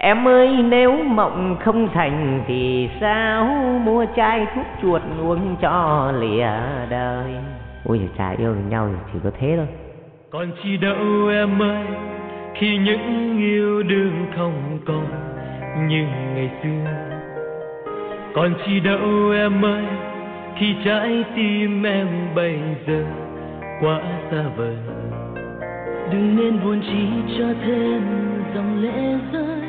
Em ơi nếu mộng không thành thì sao mua chai thuốc chuột uống cho lìa đời. Ôi giời, trai yêu nhau thì chỉ có thế thôi. Còn chi đâu em ơi, khi những yêu đương không còn như ngày xưa. Còn chi đâu em ơi, khi trái tim em bây giờ quá xa vời. Đừng nên buồn chỉ cho thêm dòng lệ rơi.